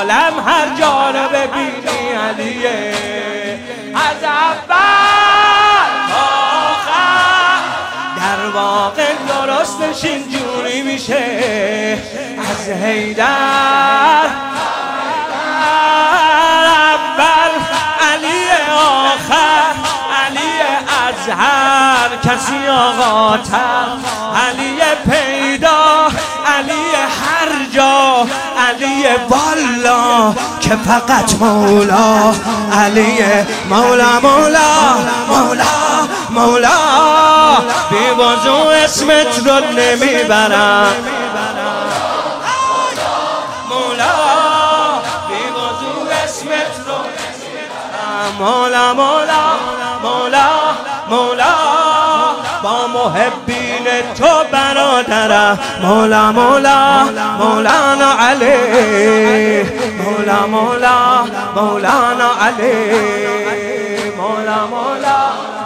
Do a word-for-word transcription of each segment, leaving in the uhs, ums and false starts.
عالم هر جا رو ببینی علیه، از اول تا آخر در واقع درستش اینجوری میشه، از حیدر اول علی آخر، علی اظهر کسی آقاتر، علی پیدا، علی هر جا، علی والا که فقط مولا، علی مولا مولا مولا مولا، بی وضو اسمت رو نمیبرم مولا، بی وضو اسمت رو نمیبرم مولا مولا مولا مولا، با محبین تو برادرم مولا مولا مولانا علی، مولا مولا مولانا علی، مولا مولا.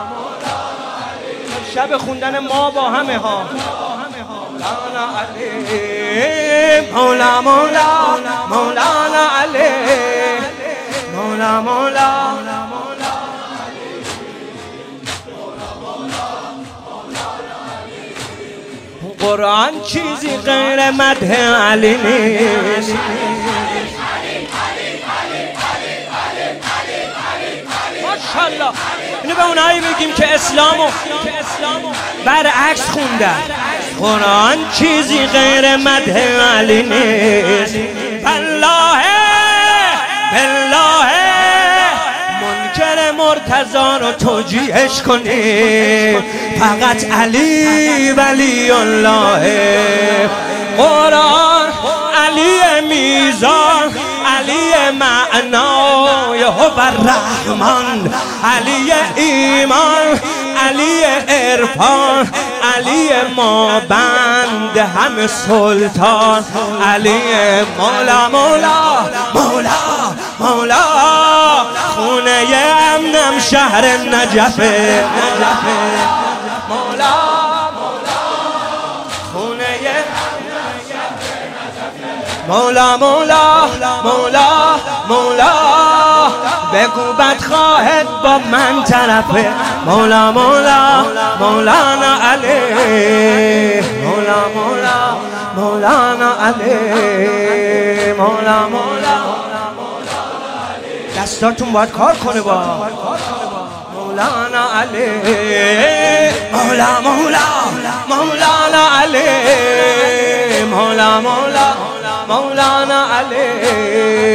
شب خوندن ما با همه ها مولانا علی، مولا مولا مولانا علی، مولا مولا. قرآن چیزی غیر مدح علی نیست، ماشاءالله. اینو به اونایی بگیم که اسلامو برعکس خوندن. قرآن چیزی غیر مدح علی نیست، بالله بالله منکر مرتضی رو توجیهش کنی، فقط علی ولی الله. قرآن علی میزان، علی معنای هو الرحمن، علی ایمان، علی عرفان، علی ما بند همه سلطان، علی مولا مولا مولا مولا، خونه امنم شهر نجفه، مولا خونه مولا مولا مولا مولا، بگو بدخواهت با من طرفه، مولا مولا مولانا علی، مولا مولا مولانا علی، مولا مولا. دستاتون باید کار کنه با مولانا علی، مولا مولا مولانا علی، مولا مولا مولانا علی.